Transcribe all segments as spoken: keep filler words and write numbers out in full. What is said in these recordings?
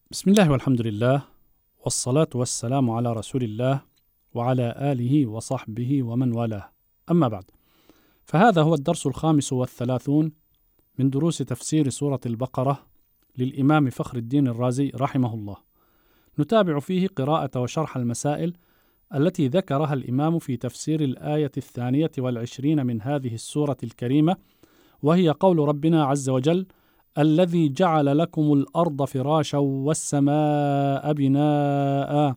بسم الله والحمد لله، والصلاة والسلام على رسول الله وعلى آله وصحبه ومن والاه، أما بعد، فهذا هو الدرس الخامس والثلاثون من دروس تفسير سورة البقرة للإمام فخر الدين الرازي رحمه الله. نتابع فيه قراءة وشرح المسائل التي ذكرها الإمام في تفسير الآية الثانية والعشرين من هذه السورة الكريمة، وهي قول ربنا عز وجل: الذي جعل لكم الأرض فراشا والسماء بناء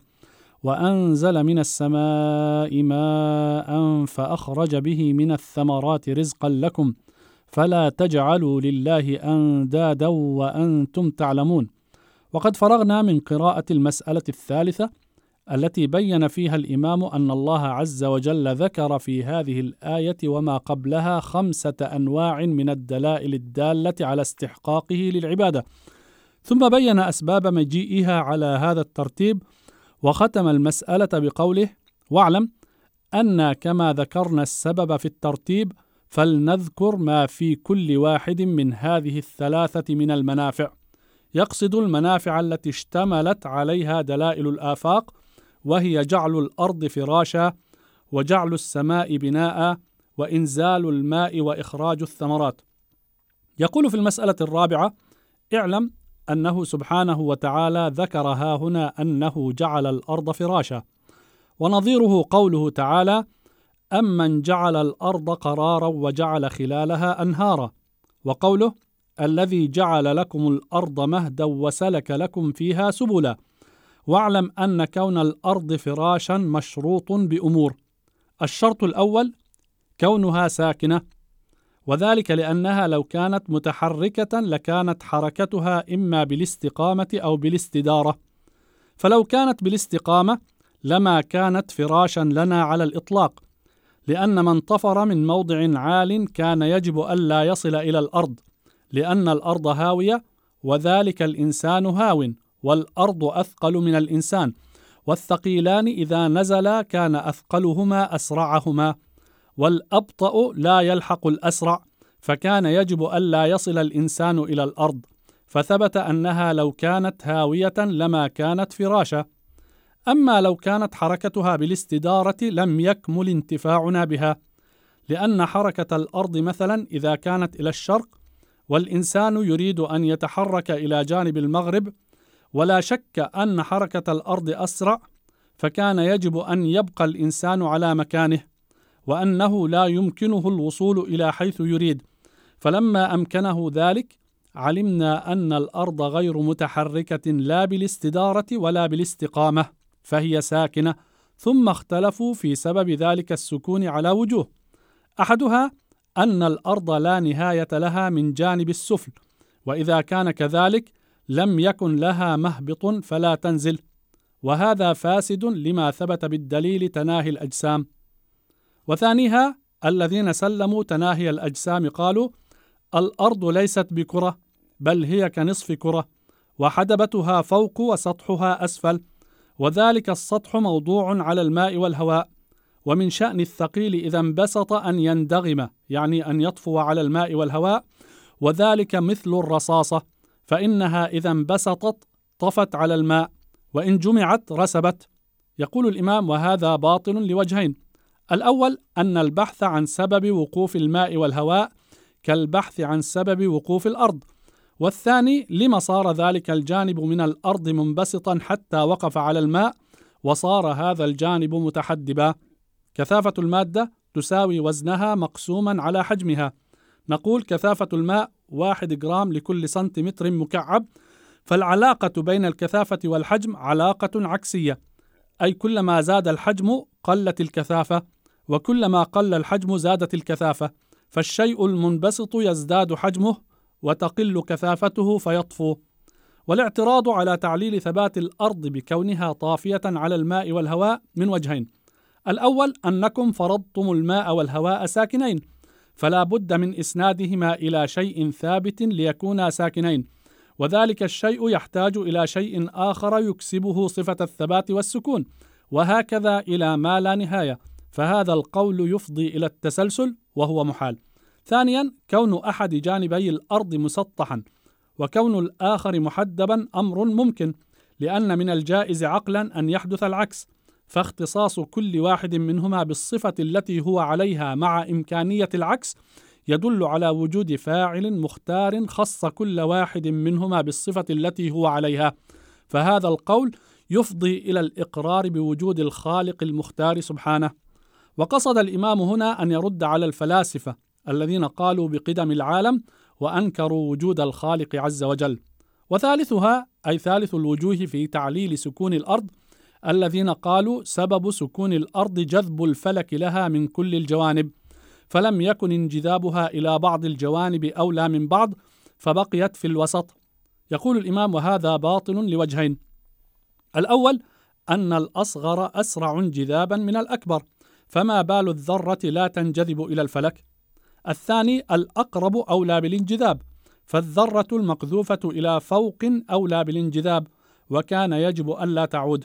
وأنزل من السماء ماء فأخرج به من الثمرات رزقا لكم فلا تجعلوا لله أندادا وأنتم تعلمون. وقد فرغنا من قراءة المسألة الثالثة التي بين فيها الإمام أن الله عز وجل ذكر في هذه الآية وما قبلها خمسة أنواع من الدلائل الدالة على استحقاقه للعبادة، ثم بين أسباب مجيئها على هذا الترتيب، وختم المسألة بقوله: واعلم أن كما ذكرنا السبب في الترتيب فلنذكر ما في كل واحد من هذه الثلاثة من المنافع، يقصد المنافع التي اشتملت عليها دلائل الآفاق، وهي جعل الأرض فراشا وجعل السماء بناء وإنزال الماء وإخراج الثمرات. يقول في المسألة الرابعة: اعلم أنه سبحانه وتعالى ذكر ها هنا أنه جعل الأرض فراشا، ونظيره قوله تعالى: أمن جعل الأرض قرارا وجعل خلالها أنهارا، وقوله: الذي جعل لكم الأرض مهدا وسلك لكم فيها سبلا. واعلم أن كون الأرض فراشا مشروط بأمور: الشرط الأول كونها ساكنة، وذلك لأنها لو كانت متحركة لكانت حركتها إما بالاستقامة أو بالاستدارة، فلو كانت بالاستقامة لما كانت فراشا لنا على الإطلاق، لأن من طفر من موضع عال كان يجب ألا يصل إلى الأرض، لأن الأرض هاوية وذلك الإنسان هاو، والأرض أثقل من الإنسان، والثقيلان إذا نزلا كان أثقلهما أسرعهما، والأبطأ لا يلحق الأسرع، فكان يجب ألا يصل الإنسان إلى الأرض، فثبت أنها لو كانت هاوية لما كانت فراشا. أما لو كانت حركتها بالاستدارة لم يكمل انتفاعنا بها، لأن حركة الأرض مثلا إذا كانت إلى الشرق والإنسان يريد أن يتحرك إلى جانب المغرب، ولا شك أن حركة الأرض أسرع، فكان يجب أن يبقى الإنسان على مكانه، وأنه لا يمكنه الوصول إلى حيث يريد، فلما أمكنه ذلك علمنا أن الأرض غير متحركة لا بالاستدارة ولا بالاستقامة، فهي ساكنة. ثم اختلفوا في سبب ذلك السكون على وجوه: أحدها أن الأرض لا نهاية لها من جانب السفل، وإذا كان كذلك لم يكن لها مهبط فلا تنزل، وهذا فاسد لما ثبت بالدليل تناهي الأجسام. وثانيها الذين سلموا تناهي الأجسام قالوا: الأرض ليست بكرة بل هي كنصف كرة، وحدبتها فوق وسطحها أسفل، وذلك السطح موضوع على الماء والهواء، ومن شأن الثقيل إذا انبسط أن يندغم، يعني أن يطفو على الماء والهواء، وذلك مثل الرصاصة، فإنها إذا انبسطت طفت على الماء، وإن جمعت رسبت. يقول الإمام: وهذا باطل لوجهين: الأول أن البحث عن سبب وقوف الماء والهواء كالبحث عن سبب وقوف الأرض، والثاني لما صار ذلك الجانب من الأرض منبسطا حتى وقف على الماء وصار هذا الجانب متحدبا. كثافة المادة تساوي وزنها مقسوما على حجمها، نقول كثافة الماء واحد جرام لكل سنتيمتر مكعب، فالعلاقة بين الكثافة والحجم علاقة عكسية، أي كلما زاد الحجم قلت الكثافة، وكلما قل الحجم زادت الكثافة، فالشيء المنبسط يزداد حجمه وتقل كثافته فيطفو. والاعتراض على تعليل ثبات الأرض بكونها طافية على الماء والهواء من وجهين: الأول أنكم فرضتم الماء والهواء ساكنين، فلا بد من إسنادهما إلى شيء ثابت ليكونا ساكنين، وذلك الشيء يحتاج إلى شيء آخر يكسبه صفة الثبات والسكون، وهكذا إلى ما لا نهاية، فهذا القول يفضي إلى التسلسل وهو محال. ثانيا كون أحد جانبي الأرض مسطحا وكون الآخر محدبا أمر ممكن، لأن من الجائز عقلا أن يحدث العكس، فاختصاص كل واحد منهما بالصفة التي هو عليها مع إمكانية العكس يدل على وجود فاعل مختار خص كل واحد منهما بالصفة التي هو عليها. فهذا القول يفضي إلى الإقرار بوجود الخالق المختار سبحانه. وقصد الإمام هنا أن يرد على الفلاسفة الذين قالوا بقدم العالم وأنكروا وجود الخالق عز وجل. وثالثها أي ثالث الوجوه في تعليل سكون الأرض الذين قالوا سبب سكون الأرض جذب الفلك لها من كل الجوانب، فلم يكن انجذابها إلى بعض الجوانب أولى من بعض فبقيت في الوسط. يقول الإمام: وهذا باطل لوجهين. الأول أن الأصغر أسرع انجذابا من الأكبر، فما بال الذرة لا تنجذب إلى الفلك. الثاني الأقرب أولى بالانجذاب، فالذرة المقذوفة إلى فوق أولى بالانجذاب، وكان يجب ألا تعود.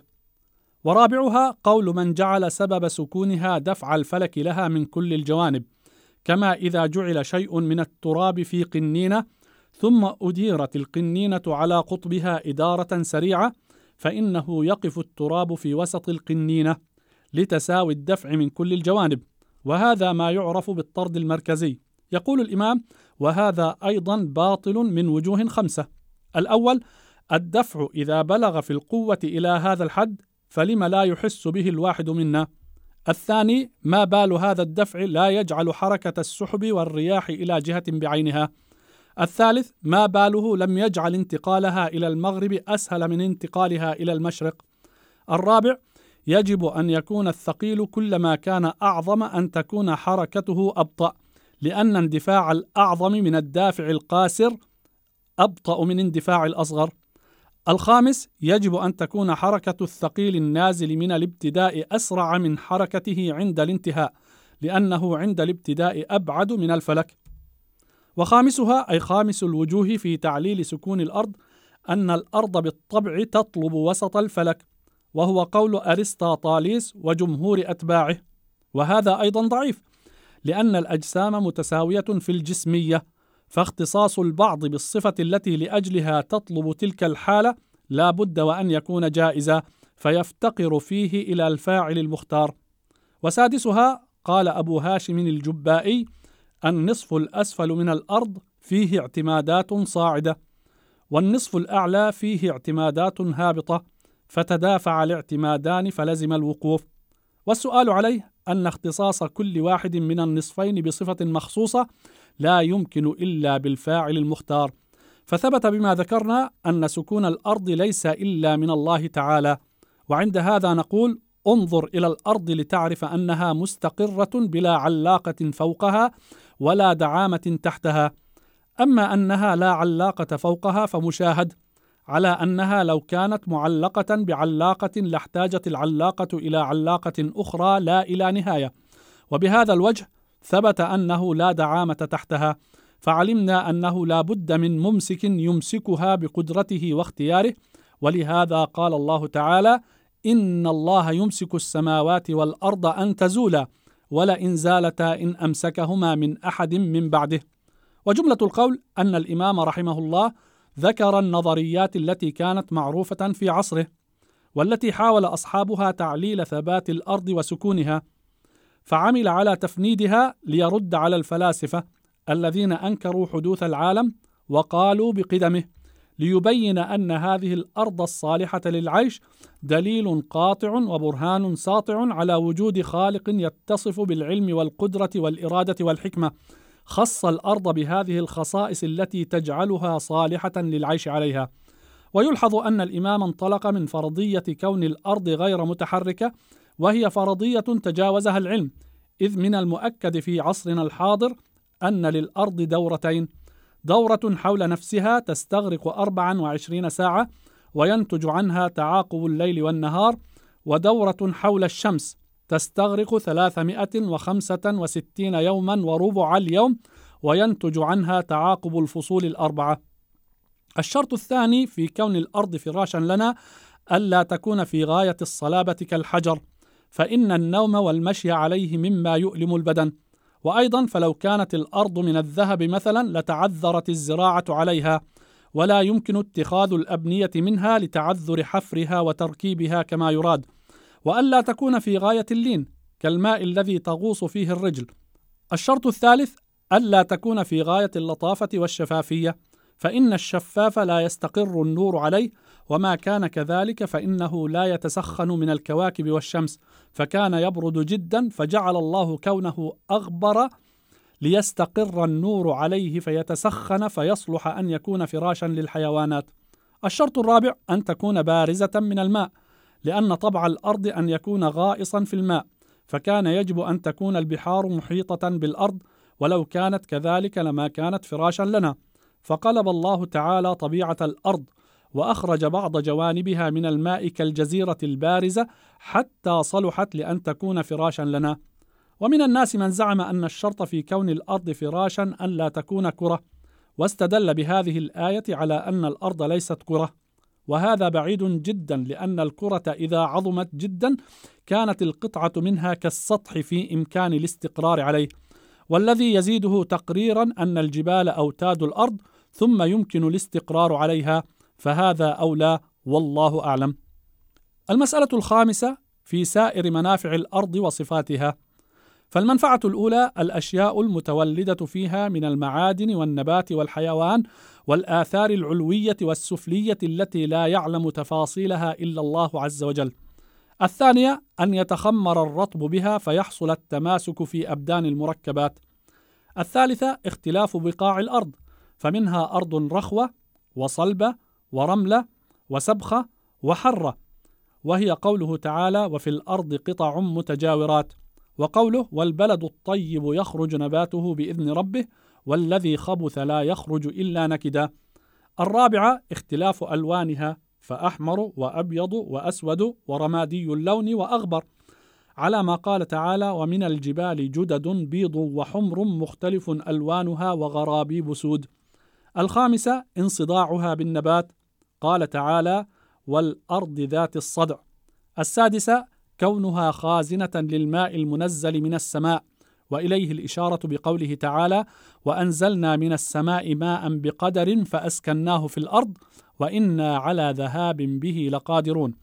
ورابعها قول من جعل سبب سكونها دفع الفلك لها من كل الجوانب، كما إذا جعل شيء من التراب في قنينة ثم أديرت القنينة على قطبها إدارة سريعة، فإنه يقف التراب في وسط القنينة لتساوي الدفع من كل الجوانب، وهذا ما يعرف بالطرد المركزي. يقول الإمام: وهذا أيضا باطل من وجوه خمسة. الأول الدفع إذا بلغ في القوة إلى هذا الحد فلم لا يحس به الواحد منا. الثاني ما بال هذا الدفع لا يجعل حركة السحب والرياح إلى جهة بعينها. الثالث ما باله لم يجعل انتقالها إلى المغرب أسهل من انتقالها إلى المشرق. الرابع يجب أن يكون الثقيل كلما كان أعظم أن تكون حركته أبطأ، لأن اندفاع الأعظم من الدافع القاسر أبطأ من اندفاع الأصغر. الخامس يجب أن تكون حركة الثقيل النازل من الابتداء أسرع من حركته عند الانتهاء، لأنه عند الابتداء أبعد من الفلك. وخامسها أي خامس الوجوه في تعليل سكون الأرض أن الأرض بالطبع تطلب وسط الفلك، وهو قول أرسطاطاليس وجمهور أتباعه. وهذا أيضا ضعيف، لأن الأجسام متساوية في الجسمية، فاختصاص البعض بالصفة التي لأجلها تطلب تلك الحالة لا بد وأن يكون جائزا، فيفتقر فيه إلى الفاعل المختار. وسادسها قال أبو هاشم الجبائي: النصف الأسفل من الأرض فيه اعتمادات صاعدة، والنصف الأعلى فيه اعتمادات هابطة، فتدافع الاعتمادان فلزم الوقوف. والسؤال عليه أن اختصاص كل واحد من النصفين بصفة مخصوصة لا يمكن إلا بالفاعل المختار، فثبت بما ذكرنا أن سكون الأرض ليس إلا من الله تعالى. وعند هذا نقول: انظر إلى الأرض لتعرف أنها مستقرة بلا علاقة فوقها ولا دعامة تحتها. أما أنها لا علاقة فوقها فمشاهد، على أنها لو كانت معلقة بعلاقة لاحتاجت العلاقة إلى علاقة أخرى لا إلى نهاية. وبهذا الوجه ثبت أنه لا دعامة تحتها، فعلمنا أنه لا بد من ممسك يمسكها بقدرته واختياره. ولهذا قال الله تعالى: إن الله يمسك السماوات والأرض أن تزولا ولئن زالتا إن أمسكهما من أحد من بعده. وجملة القول أن الإمام رحمه الله ذكر النظريات التي كانت معروفة في عصره، والتي حاول أصحابها تعليل ثبات الأرض وسكونها، فعمل على تفنيدها ليرد على الفلاسفة الذين أنكروا حدوث العالم وقالوا بقدمه، ليبين أن هذه الأرض الصالحة للعيش دليل قاطع وبرهان ساطع على وجود خالق يتصف بالعلم والقدرة والإرادة والحكمة، خص الأرض بهذه الخصائص التي تجعلها صالحة للعيش عليها. ويلحظ أن الإمام انطلق من فرضية كون الأرض غير متحركة، وهي فرضية تجاوزها العلم، إذ من المؤكد في عصرنا الحاضر أن للأرض دورتين: دورة حول نفسها تستغرق أربعا وعشرين ساعة وينتج عنها تعاقب الليل والنهار، ودورة حول الشمس تستغرق ثلاثمائة وخمسة وستين يوما وربع اليوم وينتج عنها تعاقب الفصول الأربعة. الشرط الثاني في كون الأرض فراشا لنا ألا تكون في غاية الصلابة كالحجر، فإن النوم والمشي عليه مما يؤلم البدن. وأيضا فلو كانت الأرض من الذهب مثلا لتعذرت الزراعة عليها، ولا يمكن اتخاذ الأبنية منها لتعذر حفرها وتركيبها كما يراد، وألا تكون في غاية اللين كالماء الذي تغوص فيه الرجل. الشرط الثالث ألا تكون في غاية اللطافة والشفافية، فإن الشفاف لا يستقر النور عليه، وما كان كذلك فإنه لا يتسخن من الكواكب والشمس، فكان يبرد جدا، فجعل الله كونه أغبر ليستقر النور عليه فيتسخن فيصلح أن يكون فراشا للحيوانات. الشرط الرابع أن تكون بارزة من الماء، لأن طبع الأرض أن يكون غائصا في الماء، فكان يجب أن تكون البحار محيطة بالأرض، ولو كانت كذلك لما كانت فراشا لنا. فقلب الله تعالى طبيعة الأرض وأخرج بعض جوانبها من الماء كالجزيرة البارزة حتى صلحت لأن تكون فراشا لنا. ومن الناس من زعم أن الشرط في كون الأرض فراشا أن لا تكون كرة، واستدل بهذه الآية على أن الأرض ليست كرة، وهذا بعيد جدا، لأن الكرة إذا عظمت جدا كانت القطعة منها كالسطح في إمكان الاستقرار عليه، والذي يزيده تقريرا أن الجبال أوتاد الأرض ثم يمكن الاستقرار عليها، فهذا أولى والله أعلم. المسألة الخامسة في سائر منافع الأرض وصفاتها. فالمنفعة الأولى الأشياء المتولدة فيها من المعادن والنبات والحيوان والآثار العلوية والسفلية التي لا يعلم تفاصيلها إلا الله عز وجل. الثانية أن يتخمر الرطب بها فيحصل التماسك في أبدان المركبات. الثالثة اختلاف بقاع الأرض، فمنها أرض رخوة وصلبة ورملة وسبخة وحرة، وهي قوله تعالى وفي الأرض قطع متجاورات، وقوله والبلد الطيب يخرج نباته بإذن ربه والذي خبث لا يخرج إلا نكدا. الرابعة اختلاف ألوانها، فأحمر وأبيض وأسود ورمادي اللون وأغبر، على ما قال تعالى ومن الجبال جدد بيض وحمر مختلف ألوانها وغرابيب سود. الخامسة انصداعها بالنبات، قال تعالى والأرض ذات الصدع. السادسة كونها خازنة للماء المنزل من السماء، وإليه الإشارة بقوله تعالى وأنزلنا من السماء ماء بقدر فأسكناه في الأرض وإنا على ذهاب به لقادرون،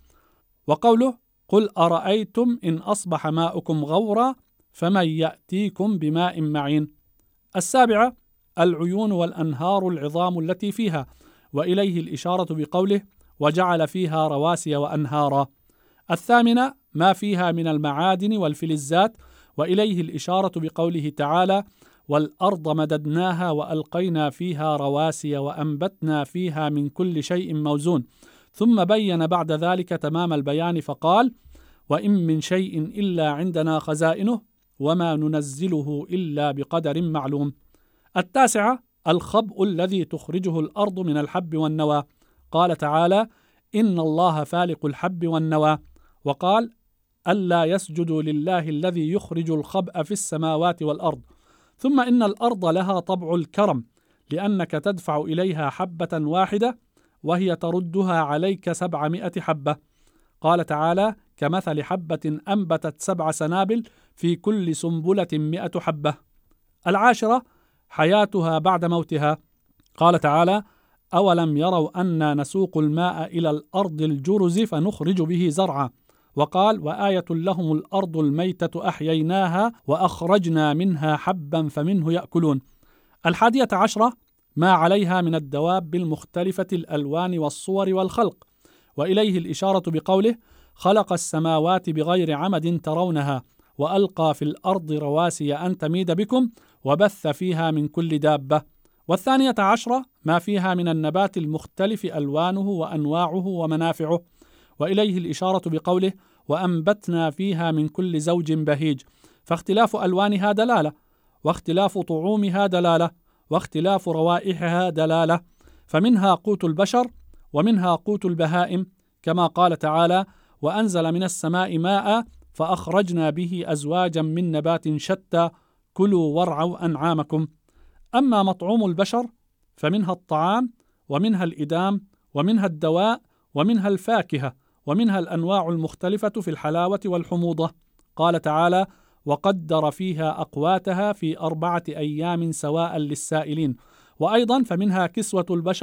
وقوله قل أرأيتم إن أصبح ماؤكم غورا فمن يأتيكم بماء معين. السابعة العيون والأنهار العظام التي فيها، وإليه الإشارة بقوله وجعل فيها رواسي وأنهارا. الثامنة ما فيها من المعادن والفلزات، وإليه الإشارة بقوله تعالى والأرض مددناها وألقينا فيها رواسي وأنبتنا فيها من كل شيء موزون، ثم بين بعد ذلك تمام البيان فقال وإن من شيء إلا عندنا خزائنه وما ننزله إلا بقدر معلوم. التاسعة الخبء الذي تخرجه الأرض من الحب والنوى، قال تعالى إن الله فالق الحب والنوى، وقال ألا يسجدوا لله الذي يخرج الخبء في السماوات والأرض. ثم إن الأرض لها طبع الكرم، لأنك تدفع إليها حبة واحدة وهي تردها عليك سبعمائة حبة، قال تعالى كمثل حبة أنبتت سبع سنابل في كل سنبلة مئة حبة. العاشرة حياتها بعد موتها، قال تعالى أولم يروا أنا نسوق الماء إلى الأرض الجرز فنخرج به زرعا، وقال وآية لهم الأرض الميتة أحييناها وأخرجنا منها حبا فمنه يأكلون. الحادية عشرة ما عليها من الدواب المختلفة الألوان والصور والخلق، وإليه الإشارة بقوله خلق السماوات بغير عمد ترونها وألقى في الأرض رواسي أن تميد بكم وبث فيها من كل دابة. والثانية عشرة ما فيها من النبات المختلف ألوانه وأنواعه ومنافعه، وإليه الإشارة بقوله وأنبتنا فيها من كل زوج بهيج، فاختلاف ألوانها دلالة، واختلاف طعومها دلالة، واختلاف روائحها دلالة، فمنها قوت البشر ومنها قوت البهائم، كما قال تعالى وأنزل من السماء ماء فأخرجنا به أزواجا من نبات شتى كلوا وارعوا أنعامكم. أما مطعوم البشر فمنها الطعام ومنها الإدام ومنها الدواء ومنها الفاكهة ومنها الأنواع المختلفة في الحلاوة والحموضة، قال تعالى وقدر فيها أقواتها في أربعة أيام سواء للسائلين. وأيضا فمنها كسوة البشر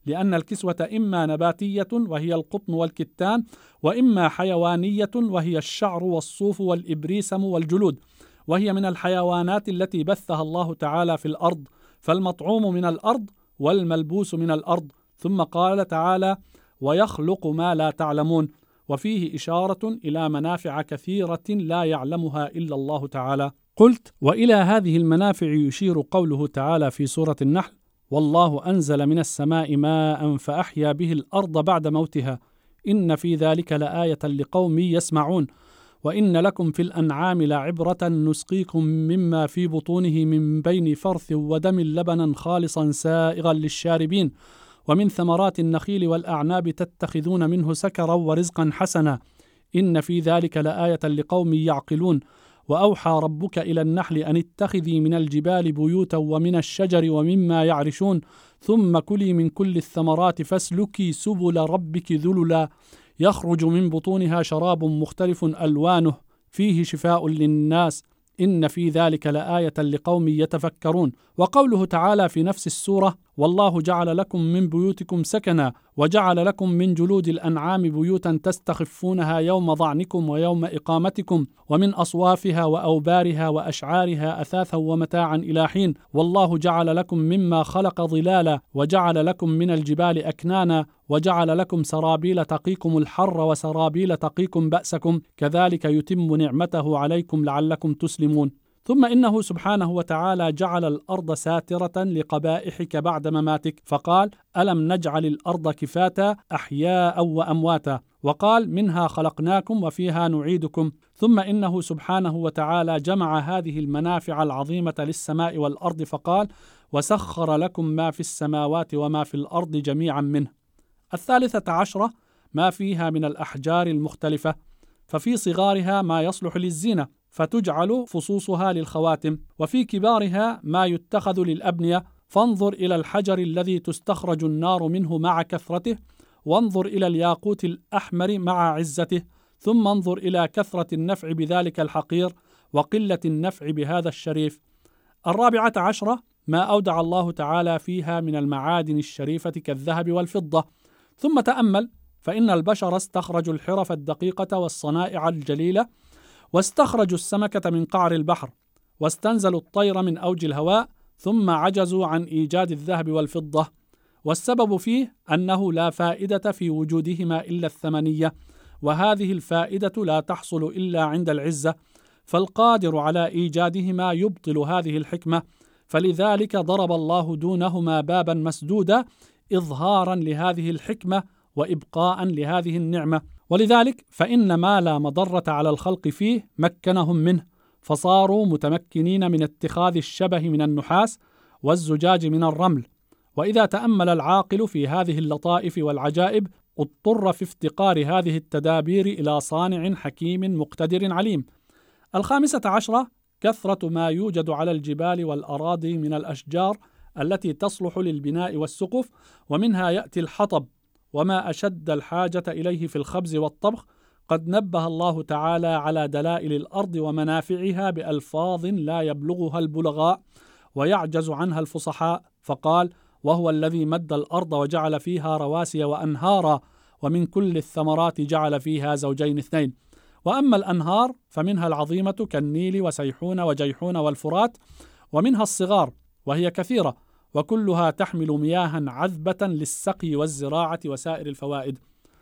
لأن الكسوة إما نباتية وهي القطن والكتان، وإما حيوانية وهي الشعر والصوف والإبريسم والجلود، وهي من الحيوانات التي بثها الله تعالى في الأرض، فالمطعوم من الأرض والملبوس من الأرض. ثم قال تعالى: ويخلق ما لا تعلمون، وفيه إشارة إلى منافع كثيرة لا يعلمها إلا الله تعالى. قلت: وإلى هذه المنافع يشير قوله تعالى في سورة النحل: والله أنزل من السماء ماء فأحيا به الأرض بعد موتها إن في ذلك لآية لقوم يسمعون وإن لكم في الأنعام لعبرة نسقيكم مما في بطونه من بين فرث ودم لبنا خالصا سائغا للشاربين ومن ثمرات النخيل والأعناب تتخذون منه سكرا ورزقا حسنا إن في ذلك لآية لقوم يعقلون. وأوحى ربك إلى النحل أن اتخذي من الجبال بيوتا ومن الشجر ومما يعرشون ثم كلي من كل الثمرات فاسلكي سبل ربك ذللا يخرج من بطونها شراب مختلف ألوانه فيه شفاء للناس إن في ذلك لآية لقوم يتفكرون. وقوله تعالى في نفس السورة: والله جعل لكم من بيوتكم سكنا وجعل لكم من جلود الأنعام بيوتا تستخفونها يوم ظعنكم ويوم إقامتكم ومن أصوافها وأوبارها وأشعارها أثاثا ومتاعا إلى حين والله جعل لكم مما خلق ظلالا وجعل لكم من الجبال أكنانا وجعل لكم سرابيل تقيكم الحر وسرابيل تقيكم بأسكم كذلك يتم نعمته عليكم لعلكم تسلمون. ثم إنه سبحانه وتعالى جعل الأرض ساترة لقبائحك بعد مماتك فقال: ألم نجعل الأرض كفاتا أحياء وأمواتا، وقال: منها خلقناكم وفيها نعيدكم. ثم إنه سبحانه وتعالى جمع هذه المنافع العظيمة للسماء والأرض فقال: وسخر لكم ما في السماوات وما في الأرض جميعا منه. الثالثة عشرة ما فيها من الأحجار المختلفة، ففي صغارها ما يصلح للزينة فتجعل فصوصها للخواتم، وفي كبارها ما يتخذ للأبنية، فانظر إلى الحجر الذي تستخرج النار منه مع كثرته، وانظر إلى الياقوت الأحمر مع عزته، ثم انظر إلى كثرة النفع بذلك الحقير وقلة النفع بهذا الشريف. الرابعة عشرة ما أودع الله تعالى فيها من المعادن الشريفة كالذهب والفضة. ثم تأمل فإن البشر استخرجوا الحرف الدقيقة والصنائع الجليلة، واستخرجوا السمكة من قعر البحر، واستنزلوا الطير من أوج الهواء، ثم عجزوا عن إيجاد الذهب والفضة، والسبب فيه أنه لا فائدة في وجودهما إلا الثمنية، وهذه الفائدة لا تحصل إلا عند العزة، فالقادر على إيجادهما يبطل هذه الحكمة، فلذلك ضرب الله دونهما بابا مسدودا إظهارا لهذه الحكمة وإبقاء لهذه النعمة. ولذلك فإن ما لا مضرة على الخلق فيه مكنهم منه، فصاروا متمكنين من اتخاذ الشبه من النحاس والزجاج من الرمل. وإذا تأمل العاقل في هذه اللطائف والعجائب اضطر في افتقار هذه التدابير إلى صانع حكيم مقتدر عليم. الخامسة عشرة كثرة ما يوجد على الجبال والأراضي من الأشجار التي تصلح للبناء والسقف، ومنها يأتي الحطب، وما أشد الحاجة إليه في الخبز والطبخ. قد نبه الله تعالى على دلائل الأرض ومنافعها بألفاظ لا يبلغها البلغاء ويعجز عنها الفصحاء، فقال: وهو الذي مد الأرض وجعل فيها رواسي وأنهارا ومن كل الثمرات جعل فيها زوجين اثنين. وأما الأنهار فمنها العظيمة كالنيل وسيحون وجيحون والفرات، ومنها الصغار وهي كثيرة، وكلها تحمل مياها عذبة للسقي والزراعة وسائر الفوائد.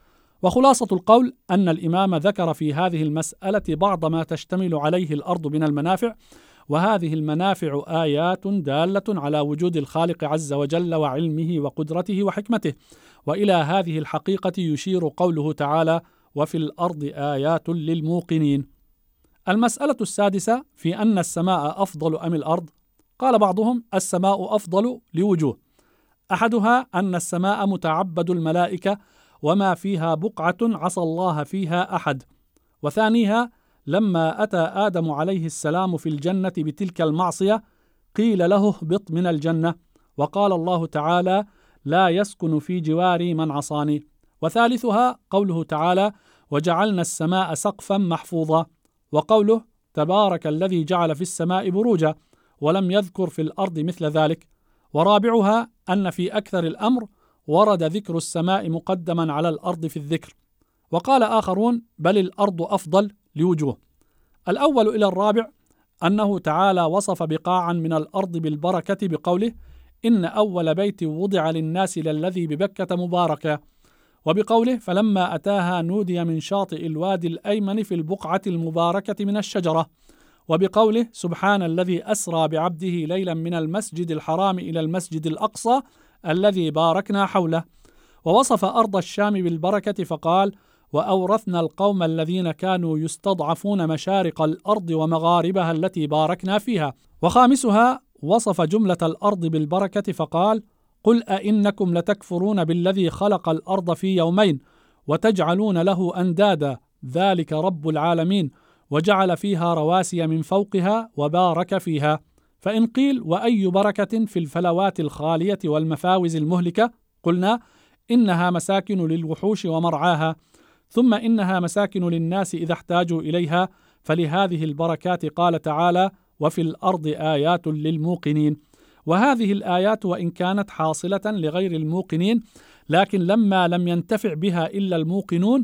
وخلاصة القول أن الإمام ذكر في هذه المسألة بعض ما تشتمل عليه الأرض من المنافع، وهذه المنافع آيات دالة على وجود الخالق عز وجل وعلمه وقدرته وحكمته. وإلى هذه الحقيقة يشير قوله تعالى: وفي الأرض آيات للموقنين. المسألة السادسة في أن السماء أفضل أم الأرض؟ قال بعضهم: السماء أفضل لوجوه، أحدها أن السماء متعبد الملائكة وما فيها بقعة عصى الله فيها أحد، وثانيها لما أتى آدم عليه السلام في الجنة بتلك المعصية قيل له اهبط من الجنة، وقال الله تعالى: لا يسكن في جواري من عصاني. وثالثها قوله تعالى: وجعلنا السماء سقفا محفوظا، وقوله: تبارك الذي جعل في السماء بروجا، ولم يذكر في الأرض مثل ذلك. ورابعها أن في أكثر الأمر ورد ذكر السماء مقدما على الأرض في الذكر. وقال آخرون بل الأرض أفضل لوجوه. الأول إلى الرابع أنه تعالى وصف بقاعا من الأرض بالبركة بقوله إن أول بيت وضع للناس للذي ببكة مباركا، وبقوله فلما أتاها نودي من شاطئ الوادي الأيمن في البقعة المباركة من الشجرة، وبقوله سبحان الذي أسرى بعبده ليلا من المسجد الحرام إلى المسجد الأقصى الذي باركنا حوله. ووصف أرض الشام بالبركة فقال وأورثنا القوم الذين كانوا يستضعفون مشارق الأرض ومغاربها التي باركنا فيها. وخامسها وصف جملة الأرض بالبركة فقال قل أئنكم لتكفرون بالذي خلق الأرض في يومين وتجعلون له أندادا ذلك رب العالمين وجعل فيها رواسي من فوقها وبارك فيها. فإن قيل وأي بركة في الفلوات الخالية والمفاوز المهلكة؟ قلنا إنها مساكن للوحوش ومرعاها، ثم إنها مساكن للناس إذا احتاجوا إليها، فلهذه البركات قال تعالى وفي الأرض آيات للموقنين. وهذه الآيات وإن كانت حاصلة لغير الموقنين، لكن لما لم ينتفع بها إلا الموقنون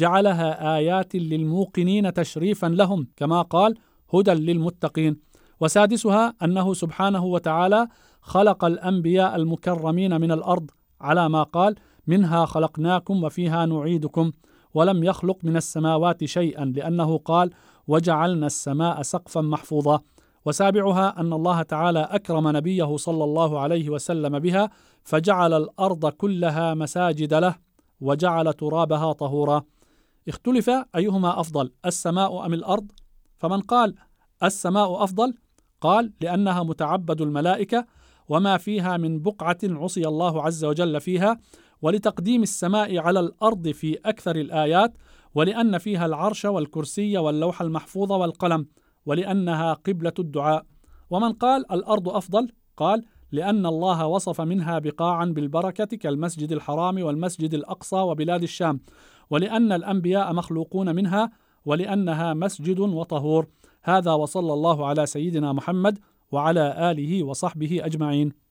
جعلها آيات للموقنين تشريفا لهم، كما قال هدى للمتقين. وسادسها أنه سبحانه وتعالى خلق الأنبياء المكرمين من الأرض على ما قال منها خلقناكم وفيها نعيدكم، ولم يخلق من السماوات شيئا لأنه قال وجعلنا السماء سقفا محفوظا. وسابعها أن الله تعالى أكرم نبيه صلى الله عليه وسلم بها فجعل الأرض كلها مساجد له وجعل ترابها طهورا. اختلف أيهما أفضل السماء أم الأرض؟ فمن قال السماء أفضل قال لأنها متعبد الملائكة وما فيها من بقعة عصي الله عز وجل فيها، ولتقديم السماء على الأرض في أكثر الآيات، ولأن فيها العرش والكرسي واللوح المحفوظ والقلم، ولأنها قبلة الدعاء. ومن قال الأرض أفضل قال لأن الله وصف منها بقاعا بالبركة كالمسجد الحرام والمسجد الأقصى وبلاد الشام، ولأن الأنبياء مخلوقون منها، ولأنها مسجد وطهور. هذا وصلى الله على سيدنا محمد وعلى آله وصحبه أجمعين.